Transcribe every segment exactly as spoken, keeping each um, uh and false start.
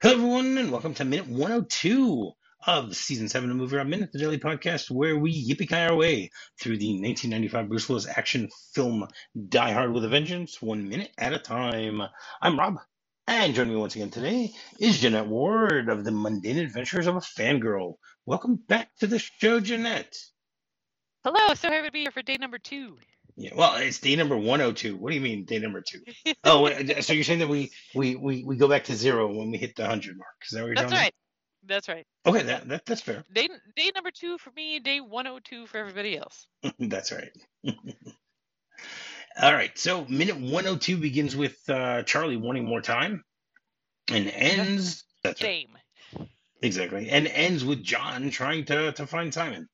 Hello, everyone, and welcome to minute one oh two of season seven of Movie Rob Minute, the daily podcast where we yippee our way through the nineteen ninety-five Bruce Willis action film Die Hard with a Vengeance, one minute at a time. I'm Rob, and joining me once again today is Jeanette Ward of the Mundane Adventures of a Fangirl. Welcome back to the show, Jeanette. Hello, so happy to be here for day number two. Yeah, well, it's day number one oh two. What do you mean, day number two? Oh, wait, so you're saying that we, we, we, we go back to zero when we hit the one hundred mark. Is that what you're That's telling me? right. That's right. Okay, that, that that's fair. Day day number two for me, day one oh two for everybody else. That's right. All right, so minute one oh two begins with uh, Charlie wanting more time and ends... That's right. Same. Exactly. And ends with John trying to, to find Simon.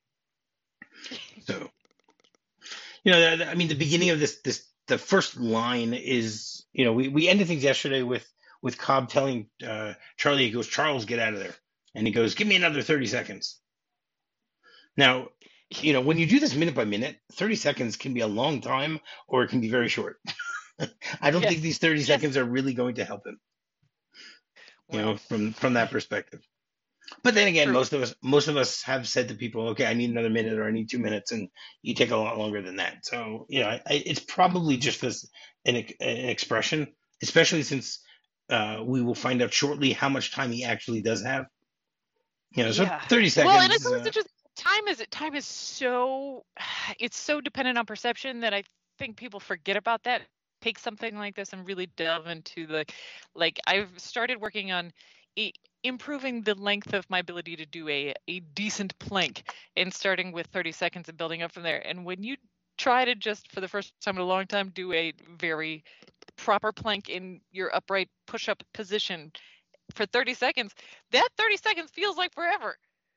So, you know, the- the- I mean, the beginning of this, this the first line is, you know, we, we ended things yesterday with, with Cobb telling uh, Charlie, he goes, Charles, get out of there. And he goes, give me another thirty seconds. Now, you know, when you do this minute by minute, thirty seconds can be a long time or it can be very short. I don't Yes. think these thirty Yes. seconds are really going to help him, you Well, know, from, from that perspective. But then again, True. most of us most of us have said to people, okay, I need another minute or I need two minutes, and you take a lot longer than that. So, you know, I, I, it's probably just this an, ex- an expression, especially since uh, we will find out shortly how much time he actually does have. You know, so Yeah. thirty seconds. well, and it's always uh, interesting. Time is time is so it's so dependent on perception that I think people forget about that. Take something like this and really delve into the, like I've started working on i- improving the length of my ability to do a a decent plank, and starting with thirty seconds and building up from there. And when you try to just for the first time in a long time do a very proper plank in your upright push-up position for thirty seconds, that thirty seconds feels like forever.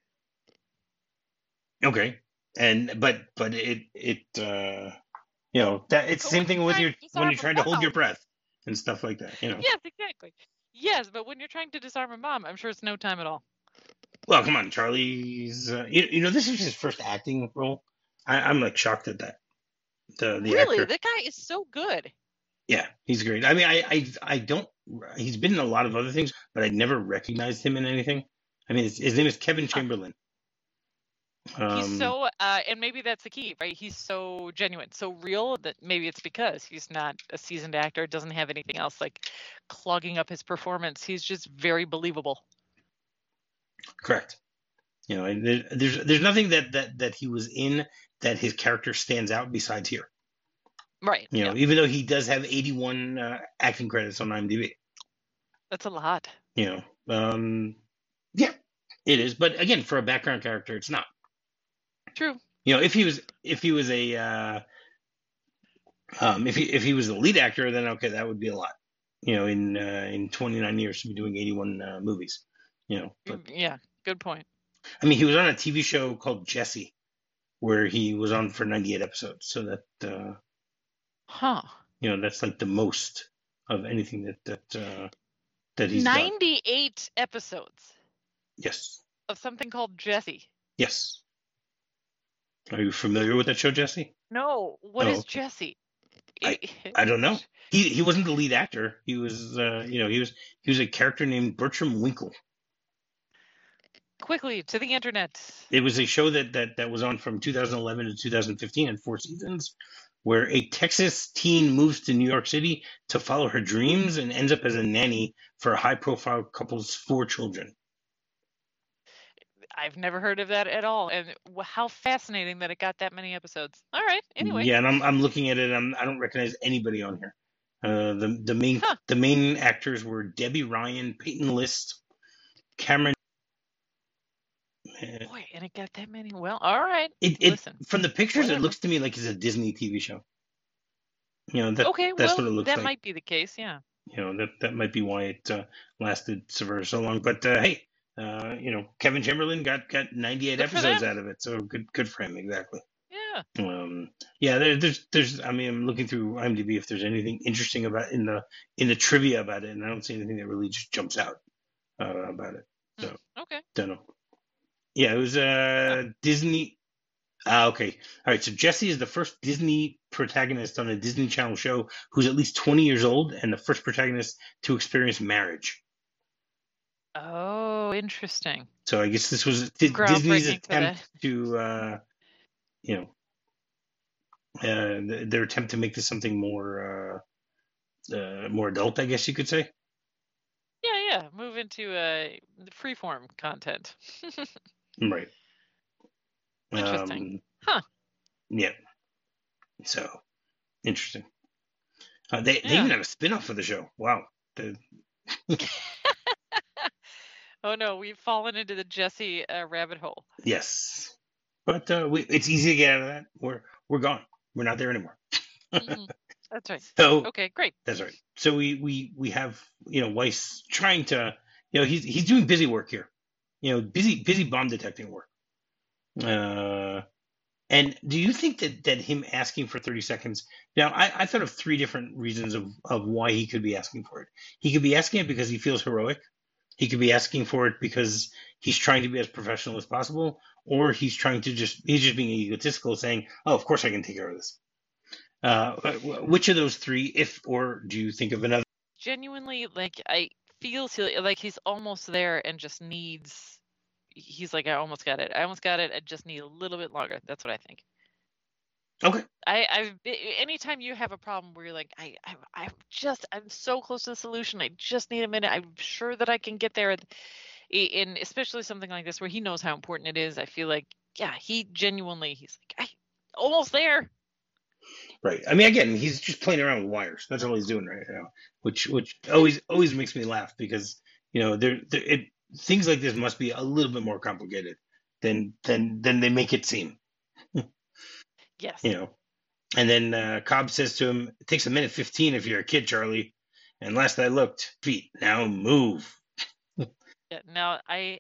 Okay. And but but it it uh you know that it's the But same when thing you're with trying your to when disarm you're a trying to hold your bomb, breath and stuff like that, you know. yes, exactly. Yes, but when you're trying to disarm a bomb, I'm sure it's no time at all. Well, come on, Charlie's uh, you, you know this is his first acting role. I, I'm like shocked at that. The the Really, actor. that guy is so good. Yeah, he's great. I mean, I, I I don't. He's been in a lot of other things, but I never recognized him in anything. I mean, his, his name is Kevin Huh. Chamberlain. He's Um, so, uh, and maybe that's the key, right? He's so genuine, so real that maybe it's because he's not a seasoned actor, doesn't have anything else like clogging up his performance. He's just very believable. correct. You know, and there, there's there's nothing that, that that he was in that his character stands out besides here. Right. You know, Yeah, even though he does have eighty-one uh, acting credits on IMDb. that's a lot. You know, um, yeah, it is. But again, for a background character, it's not. True. You know, if he was if he was a uh, um, if he if he was the lead actor, then okay, that would be a lot. You know, in uh, in twenty-nine years to be doing eighty-one uh, movies. You know, but Mm, Yeah, good point. I mean, he was on a T V show called Jesse, where he was on for ninety-eight episodes. So that uh, Huh. you know, that's like the most of anything that that uh, that he's done. ninety-eight episodes Yes, of something called Jesse. yes. Are you familiar with that show, Jesse? No, what Oh, is okay. Jesse? I I don't know. He he wasn't the lead actor. He was uh, you know he was he was a character named Bertram Winkle. Quickly to the internet. It was a show that that that was on from two thousand eleven to two thousand fifteen and four seasons, where a Texas teen moves to New York City to follow her dreams and ends up as a nanny for a high-profile couple's four children. I've never heard of that at all, and wh- how fascinating that it got that many episodes. All right. Anyway. Yeah, and I'm I'm looking at it. I'm I don't recognize anybody on here. Uh, the the main Huh. the main actors were Debbie Ryan, Peyton List, Cameron. uh, Boy, and it got that many. Well, all right. It it Listen. from the pictures, it Whatever. looks to me like it's a Disney T V show. You know that Okay. that's Well, what it looks that like. might be the case. Yeah. You know that that might be why it uh, lasted for so long. But uh, hey, uh, you know Kevin Chamberlain got got ninety-eight Good for episodes them. out of it, so good good for him. Exactly. Yeah. Um, yeah, there, there's there's I mean I'm looking through IMDb if there's anything interesting about in the in the trivia about it, and I don't see anything that really just jumps out uh, about it. So Hmm. Okay. don't know. Yeah, it was uh, Disney. Ah, okay. All right. So Jesse is the first Disney protagonist on a Disney Channel show who's at least twenty years old and the first protagonist to experience marriage. Oh, interesting. So I guess this was D- Disney's Groundbreaking for attempt that. to, uh, you know, uh, th- their attempt to make this something more, uh, uh, more adult, I guess you could say. Yeah, yeah. Move into uh, freeform content. Right. Interesting. Um, Huh. yeah. So interesting. Uh, they they Yeah. even have a spin-off of the show. Wow. The, Oh no, we've fallen into the Jesse uh, rabbit hole. yes. But uh, we, it's easy to get out of that. We're we're gone. We're not there anymore. Hmm. That's right. So Okay, great. that's right. So we we we have, you know, Weiss trying to, you know, he's he's doing busy work here. You know, busy busy bomb detecting work. Uh, and do you think that that him asking for thirty seconds? Now, I, I thought of three different reasons of of why he could be asking for it. He could be asking it because he feels heroic. He could be asking for it because he's trying to be as professional as possible, or he's trying to just he's just being egotistical, saying, "Oh, of course I can take care of this." Uh, which of those three, if or do you think of another? Genuinely, like I feel silly, like he's almost there and just needs. He's like, I almost got it. I almost got it. I just need a little bit longer. That's what I think. Okay. I, I've anytime you have a problem where you're like, I, I, I'm just, I'm so close to the solution. I just need a minute. I'm sure that I can get there. In especially something like this where he knows how important it is. I feel like, yeah, he genuinely, he's like, I almost there. Right. I mean, again, he's just playing around with wires. That's all he's doing right now, which which always always makes me laugh because you know there it things like this must be a little bit more complicated than than than they make it seem. Yes. You know. And then uh, Cobb says to him, "It takes a minute fifteen if you're a kid, Charlie. And last I looked, feet. Now move." Yeah, now I,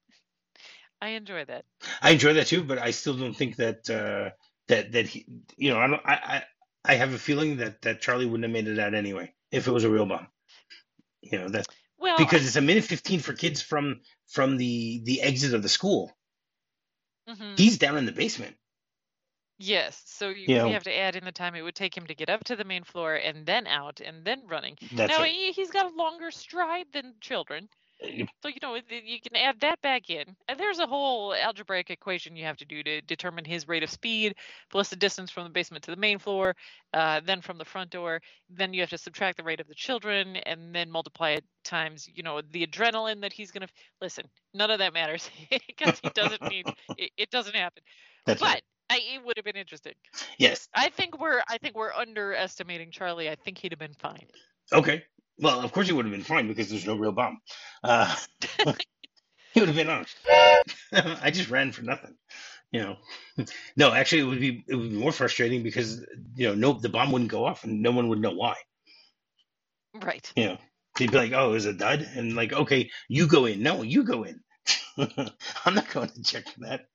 I enjoy that. I enjoy that too, but I still don't think that uh, that that he, you know, I don't. I, I I have a feeling that that Charlie wouldn't have made it out anyway if it was a real bomb. You know that Well, because it's a minute fifteen for kids from from the the exit of the school. mm-hmm. He's down in the basement. Yes. So you, You we know, have to add in the time it would take him to get up to the main floor and then out and then running. that's Now right. he, he's got a longer stride than children. So, you know, you can add that back in. And there's a whole algebraic equation you have to do to determine his rate of speed, plus the distance from the basement to the main floor, uh, then from the front door. Then you have to subtract the rate of the children and then multiply it times, you know, the adrenaline that he's going to. Listen, none of that matters because he doesn't need it, it doesn't happen. That's But right. I, it would have been interesting. Yes. I think we're I think we're underestimating Charlie. I think he'd have been fine. Okay. Well, of course he would have been fine because there's no real bomb. Uh, he would have been on. I just ran for nothing. You know, no, actually, it would be it would be more frustrating because you know, no, the bomb wouldn't go off and no one would know why. Right. You know, they'd be like, "Oh, it was a dud," and like, "Okay, you go in." No, you go in. I'm not going to check for that.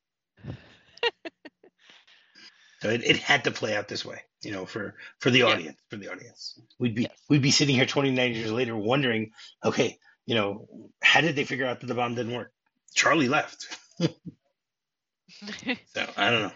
So it, it had to play out this way, you know, for for the Yeah. audience, for the audience. We'd be Yes. we'd be sitting here twenty-nine years later wondering, okay, you know, how did they figure out that the bomb didn't work? Charlie left. So I don't know.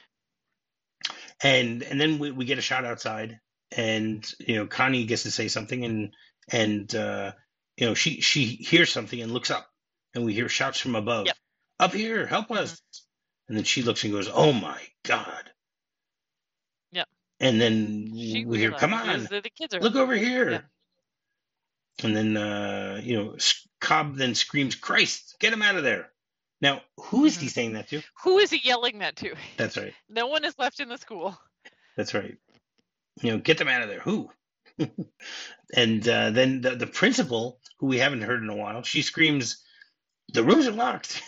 And and then we, we get a shot outside, and you know, Connie gets to say something, and and uh, you know, she she hears something and looks up, and we hear shouts from above, Yep. "Up here, help Mhm. us!" And then she looks and goes, "Oh my God!" Yep. And then She we hear, "Come on, realizes that the kids are look over Yeah. here!" And then uh, you know, S- Cobb then screams, "Christ, get him out of there!" Now, who is he Mhm. saying that to? Who is he yelling that to? That's right. No one is left in the school. That's right. You know, get them out of there. Who? And uh, then the, the principal, who we haven't heard in a while, she screams, "The rooms are locked."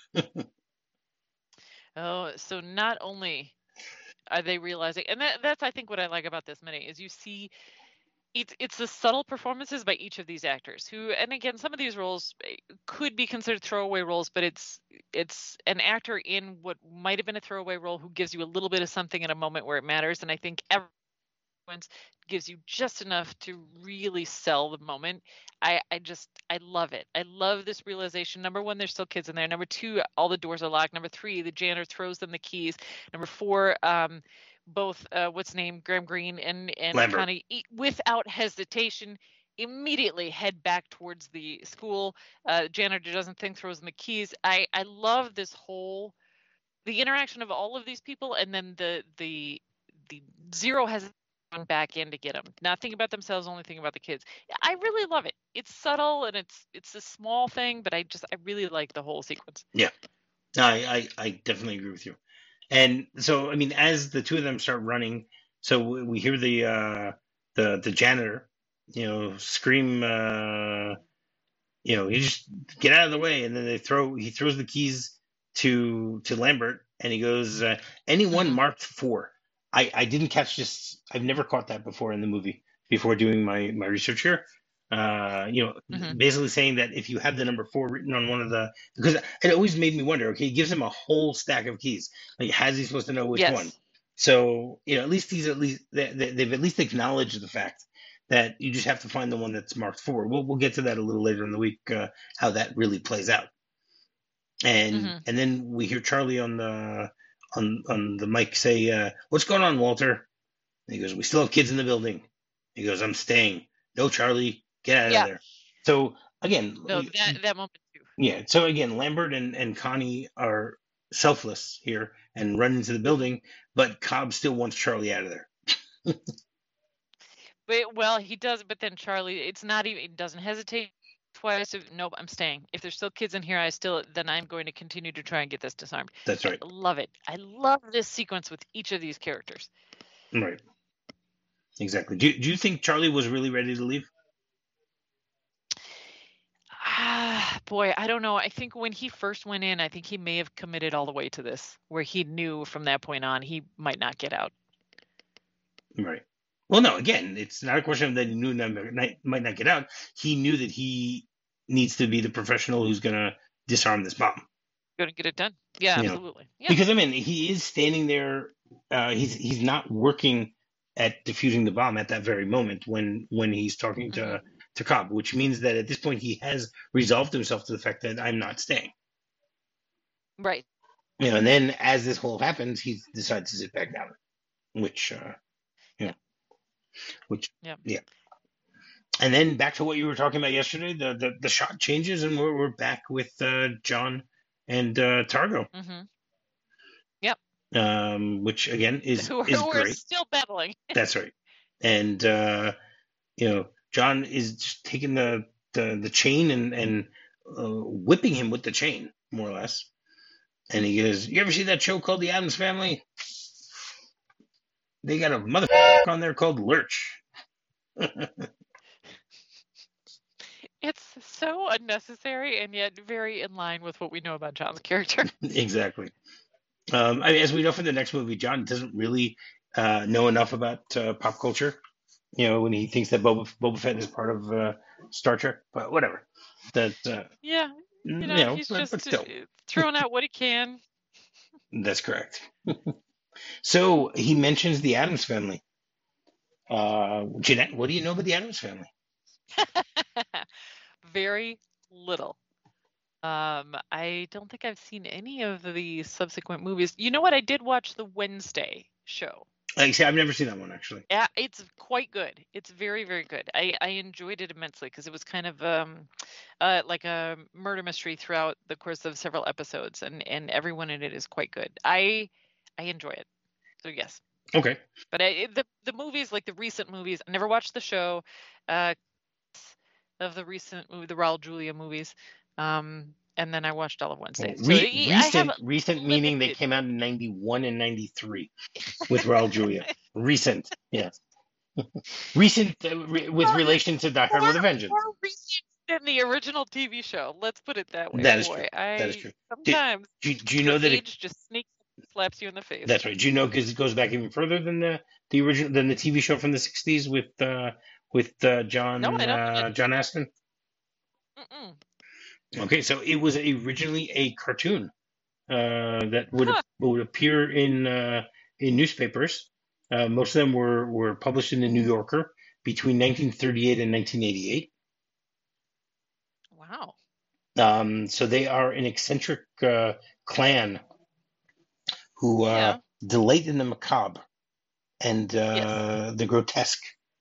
Oh, so not only are they realizing, and that, that's I think what I like about this mini is you see it's it's the subtle performances by each of these actors who, and again, some of these roles eh, could be considered throwaway roles, but it's it's an actor in what might have been a throwaway role who gives you a little bit of something in a moment where it matters, and I think every gives you just enough to really sell the moment. I, I just, I love it. I love this realization. Number one, there's still kids in there. Number two, all the doors are locked. Number three, the janitor throws them the keys. Number four, um, both uh, what's name Graham Greene and and Lambert. Connie, without hesitation, immediately head back towards the school. Uh, janitor doesn't think, throws them the keys. I, I love this whole, the interaction of all of these people, and then the the the Zero has gone back in to get them, not thinking about themselves, only thinking about the kids. I really love it. It's subtle and it's it's a small thing, but I just I really like the whole sequence. Yeah, no, I, I I definitely agree with you. And so, I mean, as the two of them start running, so we we hear the uh, the the janitor, you know, scream, uh, you know, you just get out of the way, and then they throw he throws the keys to to Lambert, and he goes, uh, anyone Mhm. marked four. I I didn't catch this. I've never caught that before in the movie before doing my my research here. Uh, you know, Mhm. basically saying that if you have the number four written on one of the, because it always made me wonder. Okay, he gives him a whole stack of keys. Like, how's he supposed to know which one? Yes. So, you know, at least he's at least they, they, they've at least acknowledged the fact that you just have to find the one that's marked four. We'll we'll get to that a little later in the week, uh, how that really plays out. And Mhm. and then we hear Charlie on the on on the mic say, uh, "What's going on, Walter?" And he goes, "We still have kids in the building." He goes, "I'm staying." "No, Charlie, get out of Yeah. there." So again, No, that that moment too. yeah. So again, Lambert and, and Connie are selfless here and run into the building, but Cobb still wants Charlie out of there. But well, he does. But then Charlie, it's not even. He doesn't hesitate twice. If, nope, I'm staying. If there's still kids in here, I still. Then I'm going to continue to try and get this disarmed. That's I right. love it. I love this sequence with each of these characters. Right. Exactly. Do do you think Charlie was really ready to leave? Ah, boy, I don't know. I think when he first went in, I think he may have committed all the way to this, where he knew from that point on he might not get out. Right. Well, no. Again, it's not a question that he knew that might not get out. He knew that he needs to be the professional who's going to disarm this bomb. Going to get it done. Yeah, You know, absolutely. Yeah. because I mean, he is standing there. Uh, he's he's not working at defusing the bomb at that very moment when when he's talking to Mhm. to Cobb, which means that at this point he has resolved himself to the fact that I'm not staying. Right. You know, and then as this whole happens, he decides to sit back down, which uh, you know, which Yeah. yeah. And then back to what you were talking about yesterday, the the, the shot changes, and we're we're back with uh, John and uh, Targo. Mm-hmm. Yep. Um, which again is Who are, is who are great. still battling. That's right. And uh, you know, John is just taking the the, the chain and and uh, whipping him with the chain, more or less. And he goes, "You ever see that show called The Addams Family? They got a mother on there called Lurch." It's so unnecessary and yet very in line with what we know about John's character. Exactly. Um, I mean, as we know from the next movie, John doesn't really uh, know enough about uh, pop culture. You know, when he thinks that Boba, Boba Fett is part of uh, Star Trek, but whatever. That uh, Yeah. you You know, know, he's but, but just still, uh, throwing out what he can. that's correct. So he mentions the Addams Family. Uh, Jeanette, what do you know about the Addams Family? Very little. Um, I don't think I've seen any of the subsequent movies. You know what? I did watch the Wednesday show. Like I say, I've never seen that one actually. Yeah, it's quite good. It's very, very good. I, I enjoyed it immensely because it was kind of um, uh, like a murder mystery throughout the course of several episodes, and, and everyone in it is quite good. I I enjoy it. So yes. Okay. But I, the the movies, like the recent movies, I never watched the show. Uh, of the recent movie, the Raul Julia movies. Um, and then I watched all of Wednesday. Well, So re- I have recent, recent meaning they limited. came out in ninety-one and ninety-three with Raul Julia. Recent, yes. Recent uh, re- with Well, relation to Die Hard more, with a Vengeance. more recent than the original T V show. Let's put it that way. That is Boy, true. I That is true. sometimes Do, do you your know that it, age just sneaks and slaps you in the face. that's right? Do you know because it goes back even further than the the original than the T V show from the sixties with uh, with uh, John No, I don't. uh, John Aston? Mm-mm. Okay, so it was originally a cartoon uh, that would Huh. would appear in uh, in newspapers. Uh, most of them were were published in the New Yorker between nineteen thirty-eight and nineteen eighty-eight. Wow. Um, so they are an eccentric uh, clan who uh, Yeah. delight in the macabre and uh, Yes. the grotesque.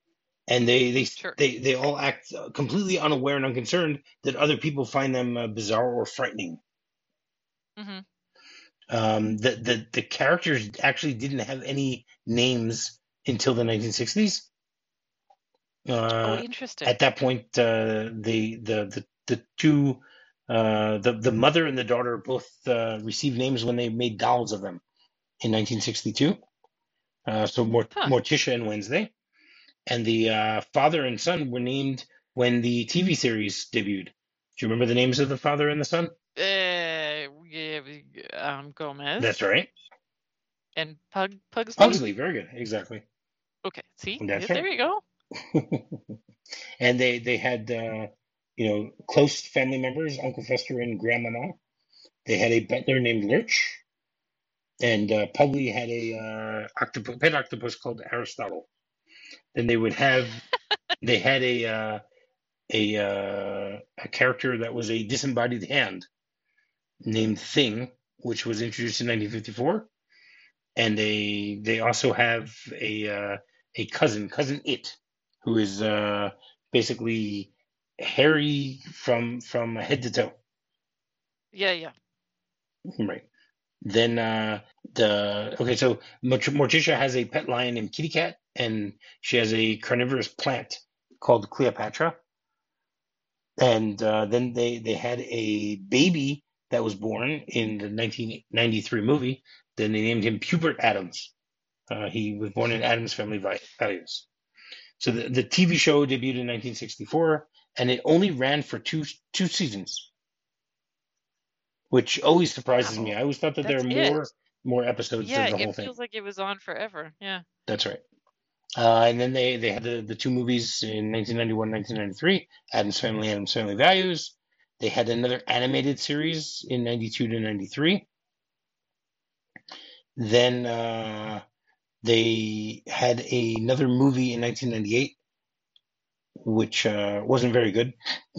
and they they Sure. they they all act completely unaware and unconcerned that other people find them uh, bizarre or frightening. Mm-hmm. Um, the the the characters actually didn't have any names until the nineteen sixties. Oh, Uh, interesting. at that point, uh, the the the the two uh, the the mother and the daughter both uh, received names when they made dolls of them in nineteen sixty-two. Uh, so Mort- Huh. Morticia and Wednesday, and the uh, father and son were named when the T V series debuted. Do you remember the names of the father and the son? Uh, yeah, um, Gomez. That's right. And Pug Pugsley. Pugsley, very good, exactly. Okay, see, That's yeah, there right. you go. And they they had uh, you know close family members, Uncle Fester and Grandmama. They had a butler named Lurch, and uh, Pugsley had a uh, octopus, pet octopus called Aristotle. Then they would have they had a uh, a uh, a character that was a disembodied hand named Thing, which was introduced in nineteen fifty-four, and they they also have a uh, a cousin, cousin It, who is uh, basically hairy from from head to toe. Yeah, yeah. Right. Then uh, the okay, so Morticia has a pet lion named Kitty Cat, and she has a carnivorous plant called Cleopatra. And uh, then they they had a baby that was born in the nineteen ninety-three movie. Then they named him Pubert Adams. Uh, he was born in Adams Family Values. So the, the T V show debuted in nineteen sixty-four, and it only ran for two two seasons, which always surprises me. Wow, I always thought that there that's were it. more more episodes Yeah, of the it whole thing. feels like it was on forever. Yeah. That's right. Uh, and then they, they had the, the two movies in nineteen ninety-one, nineteen ninety-three, Adam's Family, Adam's Family Values. They had another animated series in ninety-two to ninety-three. Then uh, they had another movie in nineteen ninety-eight, which uh, wasn't very good.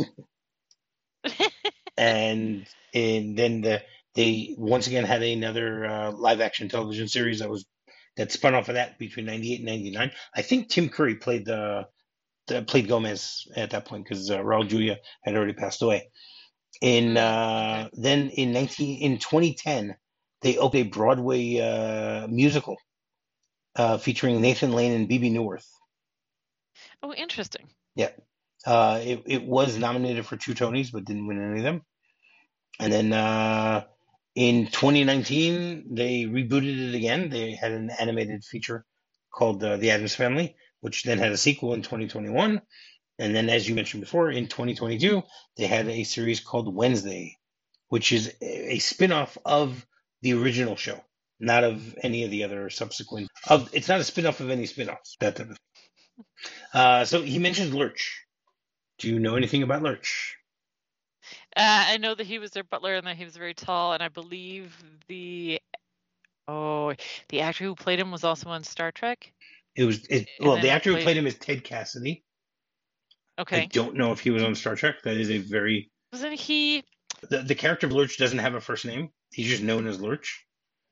and and then the, they once again had another uh, live action television series that was that spun off of that between ninety-eight and ninety-nine. I think Tim Curry played the, the played Gomez at that point because uh, Raul Julia had already passed away. In Mm, uh, okay. Then in nineteen in twenty ten, they opened a Broadway uh, musical uh, featuring Nathan Lane and Bebe Neuwirth. Oh, interesting. Yeah, uh, it it was nominated for two Tonys but didn't win any of them. And then uh, in twenty nineteen, they rebooted it again. They had an animated feature called uh, The Addams Family, which then had a sequel in twenty twenty-one. And then, as you mentioned before, in twenty twenty-two, they had a series called Wednesday, which is a spin-off of the original show, not of any of the other subsequent. Of It's not a spin-off of any spin-offs. That type of. Uh, so he mentions Lurch. Do you know anything about Lurch? Uh, I know that he was their butler and that he was very tall, and I believe the oh the actor who played him was also on Star Trek. It was it, And well, then the he actor who played- played him is Ted Cassidy. I Okay. don't know if he was on Star Trek. That is a very Wasn't he? the, the character of Lurch doesn't have a first name. He's just known as Lurch.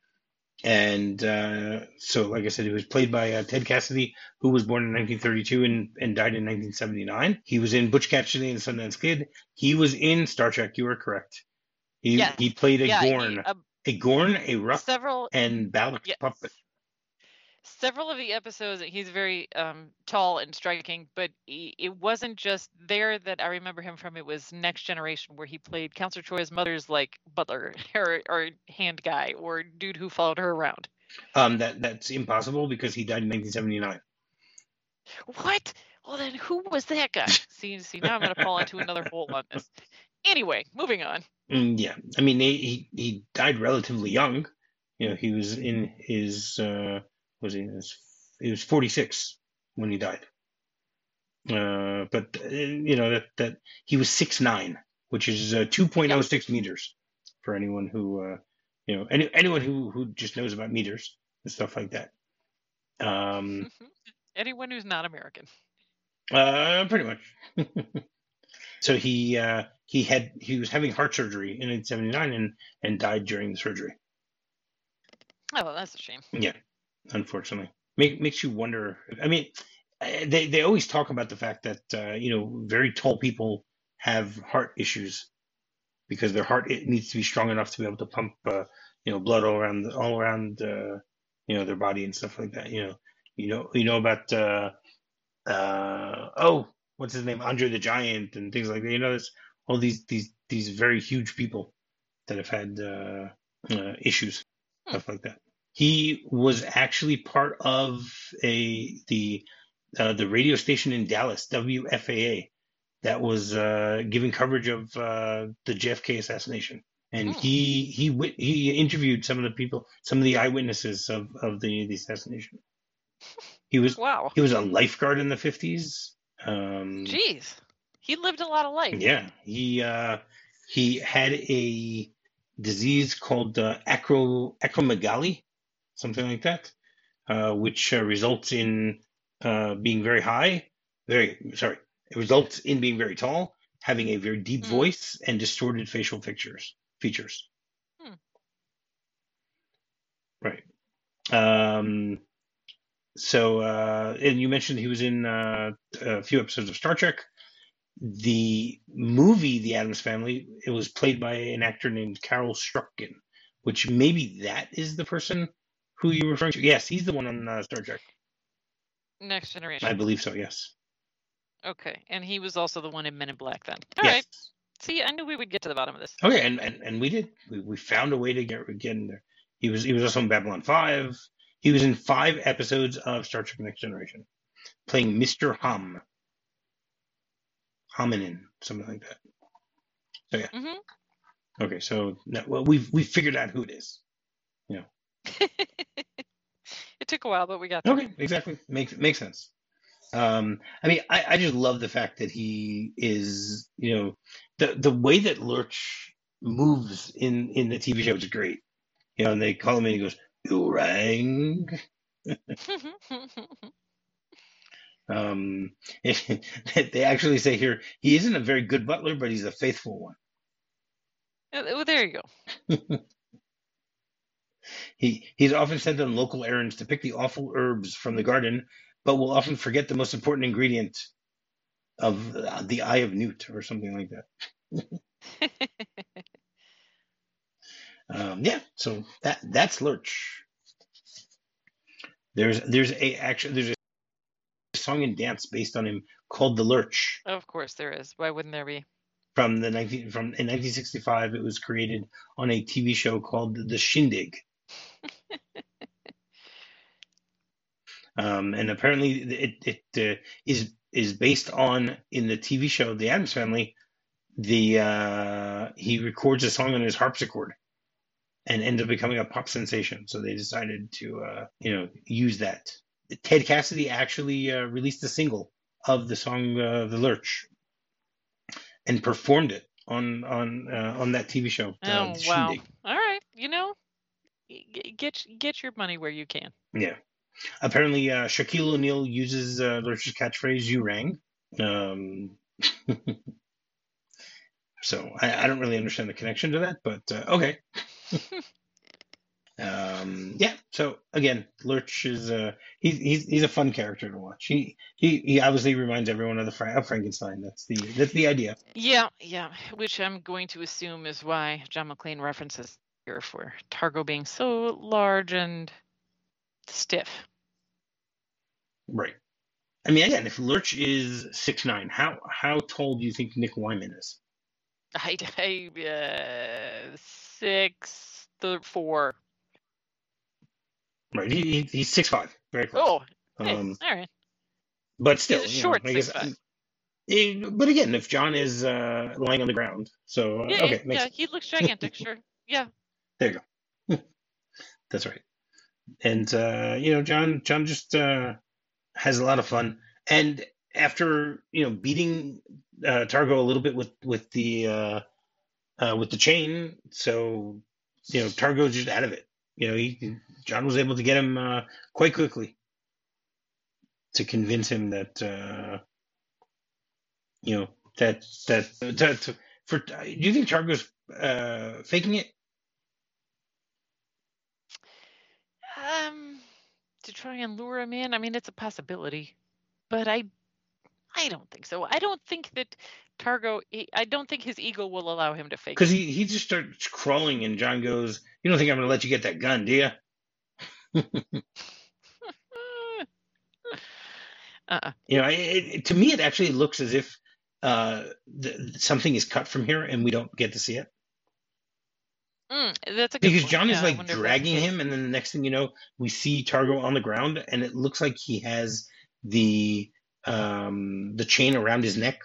And uh, so, like I said, he was played by uh, Ted Cassidy, who was born in nineteen thirty-two and, and died in nineteen seventy-nine. He was in Butch Cassidy and the Sundance Kid. He was in Star Trek. You are correct. He Yes. he played a Yeah, he, Gorn, uh, a Gorn, a Ruck, several and Balak's yes. puppet. Several of the episodes, he's very um, tall and striking, but he, it wasn't just there that I remember him from. It was Next Generation, where he played Counselor Troy's mother's like butler or, or hand guy or dude who followed her around. Um, that that's impossible because he died in nineteen seventy-nine. What? Well, then who was that guy? see, see, now I'm going to fall into another hole on this. Anyway, moving on. Mm, yeah, I mean he he died relatively young. You know, he was in his uh, was he in his, he was forty-six when he died. Uh, but uh, you know that that he was six nine, which is uh, two point oh six meters for anyone who uh, you know any anyone who who just knows about meters and stuff like that. Um, anyone who's not American. Uh, pretty much. So he uh, he had he was having heart surgery in nineteen seventy-nine and and died during the surgery. Oh, well, that's a shame. Yeah, unfortunately, Make, makes you wonder. I mean, they they always talk about the fact that uh, you know very tall people have heart issues because their heart it needs to be strong enough to be able to pump uh, you know blood all around all around uh, you know their body and stuff like that. You know, you know, you know about uh, uh, oh, what's his name, Andre the Giant and things like that. You know, there's all these these these very huge people that have had uh, uh, issues, Hmm. stuff like that. He was actually part of a the uh, the radio station in Dallas, W F A A, that was uh, giving coverage of uh, the J F K assassination. And Hmm. he he wit- he interviewed some of the people, some of the eyewitnesses of, of the, the assassination. He was Wow. he was a lifeguard in the fifties. Um, Jeez. He lived a lot of life. yeah, he uh, he had a disease called uh, acro acromegaly, something like that, uh, which uh, results in uh, being very high, very sorry, it results in being very tall, having a very deep Hmm. voice, and distorted facial features. Features, Hmm. right? Um, so, uh, and you mentioned he was in uh, a few episodes of Star Trek. The movie, The Addams Family, it was played by an actor named Carol Strucken, which maybe that is the person who you're referring to. Yes, he's the one on uh, Star Trek. Next I Generation. believe so. Yes. Okay. And he was also the one in Men in Black then. All Yes. right. See, I knew we would get to the bottom of this. Okay, and, and, and we did. We, we found a way to get get in there. He was he was also in Babylon five. He was in five episodes of Star Trek Next Generation, playing Mister Hum, Hominin, something like that. So yeah. Mm-hmm. Okay, so now, well, we've we've figured out who it is. You know. It took a while, but we got there. Okay, exactly. Makes makes sense. Um, I mean, I, I just love the fact that he is, you know, the the way that Lurch moves in in the T V show is great. You know, and they call him and he goes, "You rang." Um, they actually say here he isn't a very good butler, but he's a faithful one. Well, there you go. He he's often sent on local errands to pick the awful herbs from the garden, but will often forget the most important ingredient of uh, the Eye of Newt or something like that. Um, yeah, so that that's Lurch. There's there's a actually there's a song and dance based on him called The Lurch Of course there is. Why wouldn't there be? from the nineteen from in nineteen sixty-five. It was created on a T V show called The Shindig. Um, and apparently it it uh, is is based on in the T V show The Addams Family. The uh, he records a song on his harpsichord and ends up becoming a pop sensation. So they decided to uh, you know use that. Ted Cassidy actually uh, released a single of the song uh, "The Lurch" and performed it on on uh, on that T V show, uh, Oh, The wow. Shindig. All right. You know, get get your money where you can. Yeah. Apparently, uh, Shaquille O'Neal uses uh, Lurch's catchphrase "You rang." Um, so I, I don't really understand the connection to that, but uh, okay. Um, yeah. So again, Lurch is uh, he's he's he's a fun character to watch. He he he obviously reminds everyone of the Fra- of Frankenstein. That's the that's the idea. Yeah, yeah. Which I'm going to assume is why John McClane references here for Targo being so large and stiff. Right. I mean, again, if Lurch is six nine, how how tall do you think Nick Wyman is? I, I uh, six, th- four. Right. He, he he's six five. Very close. Oh, hey, Um, all right. but He's still, a you know, short I six guess. five. eh, but again, if John is uh, lying on the ground, so uh, Yeah, yeah, okay, makes yeah. sense. He looks gigantic. Sure. Yeah. There you go. That's right. And uh, you know, John John just uh, has a lot of fun. And after you know beating uh, Targo a little bit with with the uh, uh, with the chain, so you know Targo's just out of it. You know, he John was able to get him uh, quite quickly to convince him that uh, you know that that, that for. Do you think Targo's uh, faking it? Um, to try and lure him in. I mean, it's a possibility. but I I don't think so. I don't think that Targo. I don't think his ego will allow him to fake. Because he he just starts crawling, and John goes, "You don't think I'm going to let you get that gun, do you?" uh-uh. You know, it, it, to me, it actually looks as if uh, the, something is cut from here, and we don't get to see it. Mm, that's a good Because point. John is Yeah, like dragging him, and then the next thing you know, we see Targo on the ground, and it looks like he has the um, the chain around his neck.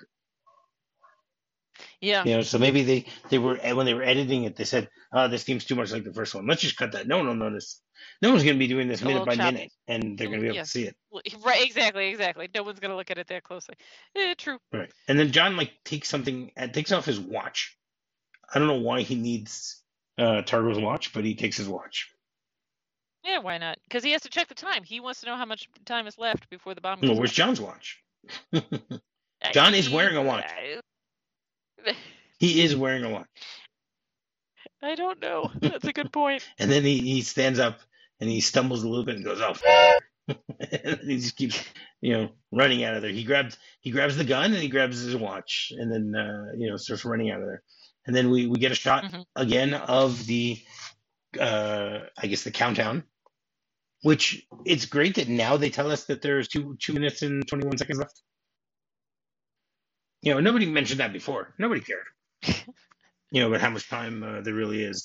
Yeah. You know, so maybe they they were when they were editing it, they said, "Oh, this seems too much like the first one. Let's just cut that." No, no, no, this no one's going to be doing this A minute little by choppy. minute, and they're going to be able Yeah. to see it. Right, exactly, exactly. No one's going to look at it that closely. Eh, true. Right, and then John like takes something and takes off his watch. I don't know why he needs uh, Targo's watch, but he takes his watch. Yeah, why not? Because he has to check the time. He wants to know how much time is left before the bomb goes No, off. where's John's watch? John he, is wearing a watch. I, He is wearing a watch. I don't know. That's a good point. And then he, he stands up and he stumbles a little bit and goes, "Oh!" And he just keeps, you know, running out of there. He grabs he grabs the gun and he grabs his watch, and then uh, you know starts running out of there. And then we, we get a shot mm-hmm. again of the uh, I guess the countdown, which it's great that now they tell us that there's two two minutes and twenty one seconds left. You know, nobody mentioned that before. Nobody cared. You know, about how much time uh, there really is.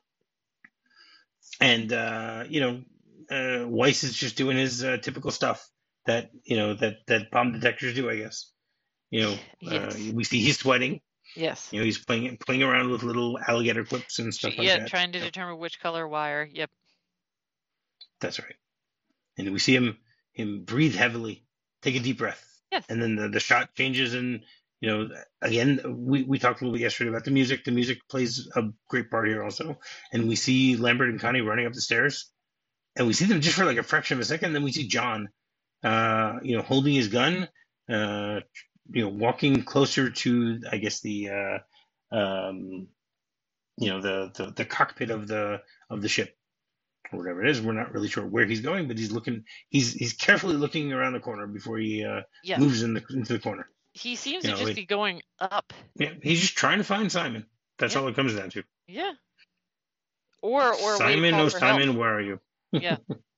And uh, you know, uh, Weiss is just doing his uh, typical stuff that you know that that bomb detectors do, I guess. You know, yes. uh, we see he's sweating. Yes. You know, he's playing playing around with little alligator clips and stuff yeah, like that. Yeah, trying to determine which color wire. Yep. That's right. And we see him him breathe heavily, take a deep breath. Yes. And then the, the shot changes, and you know, again, we, we talked a little bit yesterday about the music. The music plays a great part here also. And we see Lambert and Connie running up the stairs, and we see them just for like a fraction of a second. Then we see John, uh, you know, holding his gun, uh, you know, walking closer to, I guess, the, uh, um, you know, the, the the cockpit of the of the ship, or whatever it is. We're not really sure where he's going, but he's looking. He's he's carefully looking around the corner before he uh, yes. moves in the, into the corner. He seems you to know, just like, be going up. Yeah, he's just trying to find Simon. That's yeah. all it comes down to. Yeah. Or or Simon, oh Simon, help. where are you? Yeah.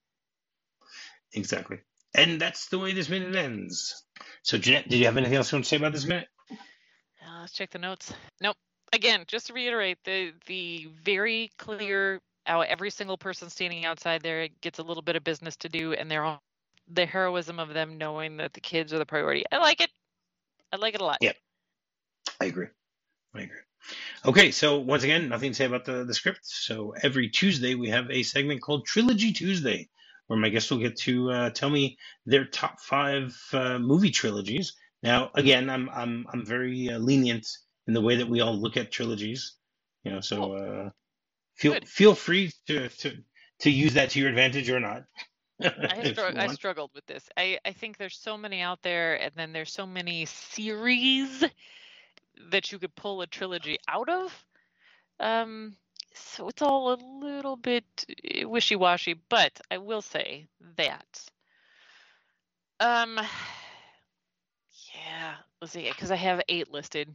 Exactly. And that's the way this minute ends. So, Jeanette, did you have anything else you want to say about this minute? Uh, let's check the notes. Nope. Again, just to reiterate, the the very clear how every single person standing outside there gets a little bit of business to do, and they're all, the heroism of them knowing that the kids are the priority. I like it. I like it a lot. Yeah, I agree. I agree. Okay, so once again, nothing to say about the, the script. So every Tuesday we have a segment called Trilogy Tuesday, where my guests will get to uh, tell me their top five uh, movie trilogies. Now, again, I'm I'm I'm very uh, lenient in the way that we all look at trilogies. You know, so uh, feel Good. feel free to, to to use that to your advantage or not. I, str- I struggled with this. I, I think there's so many out there, and then there's so many series that you could pull a trilogy out of. Um, so it's all a little bit wishy-washy, but I will say that. Um, yeah, let's see, because I have eight listed.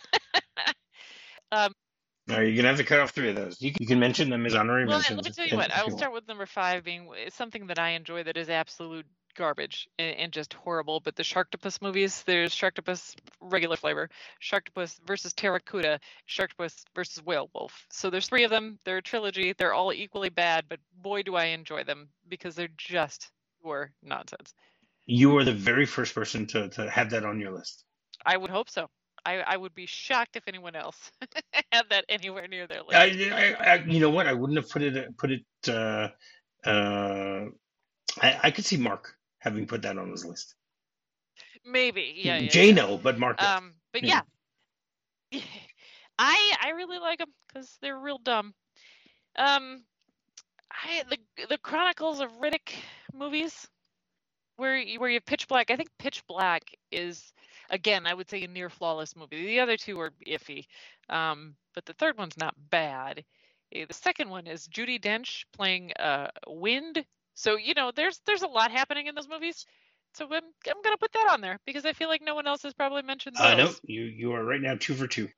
um, No, you're gonna have to cut off three of those. You can, you can mention them as honorary well, mentions. Let me tell you what. I will start with number five being something that I enjoy that is absolute garbage and, and just horrible. But the Sharktopus movies, there's Sharktopus regular flavor, Sharktopus versus Terracuda, Sharktopus versus Whale Wolf. So there's three of them. They're a trilogy. They're all equally bad, but boy, do I enjoy them because they're just pure nonsense. You are the very first person to, to have that on your list. I would hope so. I, I would be shocked if anyone else had that anywhere near their list. I, I, I, you know what? I wouldn't have put it put it. Uh, uh, I, I could see Mark having put that on his list. Maybe, yeah. yeah Jay yeah. no, but Mark. Um, but yeah, yeah. I I really like them because they're real dumb. Um, I the the Chronicles of Riddick movies, where you, where you have Pitch Black. I think Pitch Black is, again, I would say a near flawless movie. The other two are iffy, um, but the third one's not bad. The second one is Judi Dench playing uh, Wind. So you know, there's there's a lot happening in those movies. So I'm, I'm going to put that on there because I feel like no one else has probably mentioned those. Uh, no, you, you are right now two for two.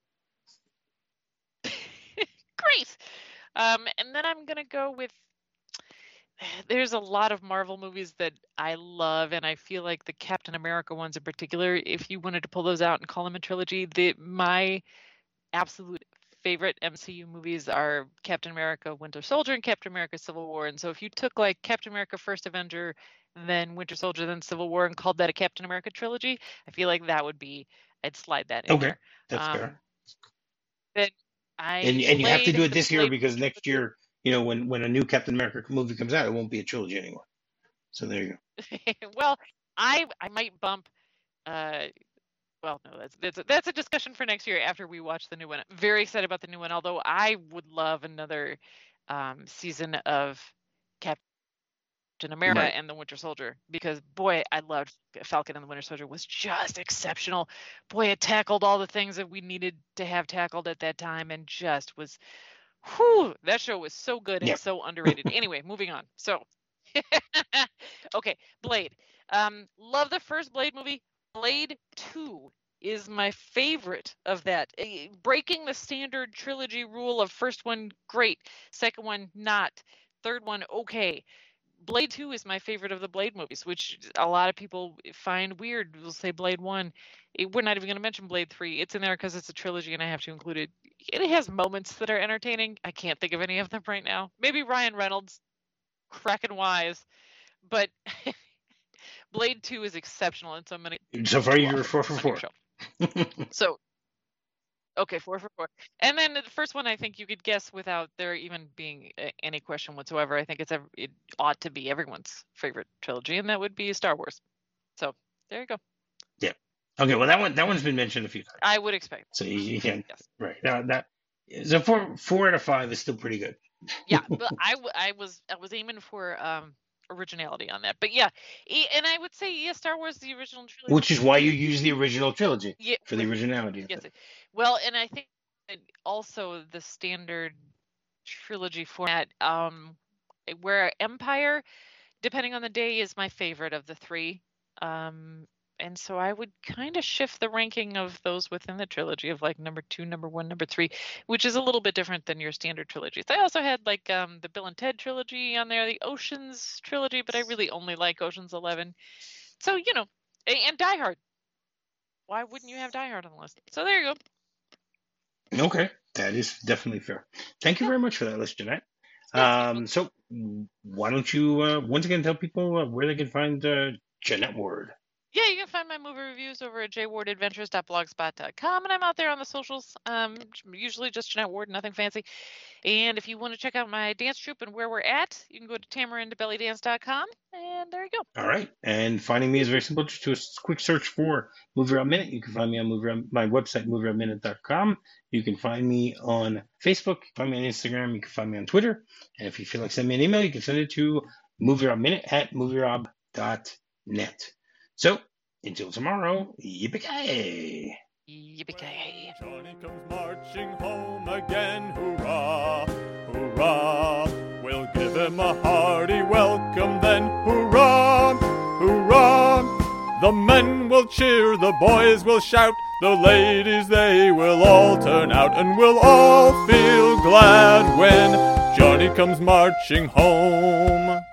Great. Um, and then I'm going to go with, there's a lot of Marvel movies that I love, and I feel like the Captain America ones in particular, if you wanted to pull those out and call them a trilogy, the, my absolute favorite M C U movies are Captain America Winter Soldier and Captain America Civil War. And so if you took like Captain America First Avenger, then Winter Soldier, then Civil War, and called that a Captain America trilogy, I feel like that would be, I'd slide that in okay, there. that's um, fair. Then I And, and you have to do it this year Blade because next year, you know, when, when a new Captain America movie comes out, it won't be a trilogy anymore. So there you go. Well, I I might bump. Uh, well, no, that's that's a, that's a discussion for next year after we watch the new one. I'm very excited about the new one. Although I would love another um, season of Captain America right. and the Winter Soldier, because boy, I loved Falcon and the Winter Soldier. Was just exceptional. Boy, it tackled all the things that we needed to have tackled at that time, and just was, whew, that show was so good and Yep. so underrated. Anyway, moving on. So, okay, Blade. Um, love the first Blade movie. Blade two is my favorite of that. Breaking the standard trilogy rule of first one, great. Second one, not. Third one, okay. Blade two is my favorite of the Blade movies, which a lot of people find weird. We'll say Blade one. It, we're not even going to mention Blade three. It's in there because it's a trilogy and I have to include it. It has moments that are entertaining. I can't think of any of them right now. Maybe Ryan Reynolds, cracking wise. But Blade two is exceptional in so many. So far, you're four for four. So, okay, four for four. And then the first one, I think you could guess without there even being any question whatsoever. I think it's it ought to be everyone's favorite trilogy, and that would be Star Wars. So there you go. Yeah. Okay. Well, that one that one's been mentioned a few times. I would expect. So you, you can yes. Right. That that so four four out of five is still pretty good. Yeah, but I, I was I was aiming for um originality on that, but yeah, and I would say yeah, Star Wars the original trilogy, which is why you use the original trilogy yeah, for the originality. Yes, well, and I think also the standard trilogy format, um, where Empire, depending on the day, is my favorite of the three, um, and so I would kind of shift the ranking of those within the trilogy of like number two, number one, number three, which is a little bit different than your standard trilogies. I also had like um, the Bill and Ted trilogy on there, the Ocean's trilogy, but I really only like Ocean's Eleven. So, you know, and Die Hard. Why wouldn't you have Die Hard on the list? So there you go. Okay, that is definitely fair. Thank you very much for that list, Jeanette. Um, so why don't you uh, once again tell people uh, where they can find uh, Jeanette Ward? Yeah, you can find my movie reviews over at j ward adventures dot blogspot dot com, and I'm out there on the socials, um, usually just Jeanette Ward, nothing fancy. And if you want to check out my dance troupe and where we're at, you can go to tamarind belly dance dot com, and there you go. All right, and finding me is very simple. Just do a quick search for Movie Rob Minute. You can find me on movie Rob, my website, movie rob minute dot com. You can find me on Facebook, find me on Instagram, you can find me on Twitter, and if you feel like sending me an email, you can send it to movierobminute at movierob dot net. So, until tomorrow, yippee-ki-yay! Yippee-ki-yay! Johnny comes marching home again, hurrah, hurrah. We'll give him a hearty welcome then, hurrah, hurrah. The men will cheer, the boys will shout, the ladies they will all turn out, and we'll all feel glad when Johnny comes marching home.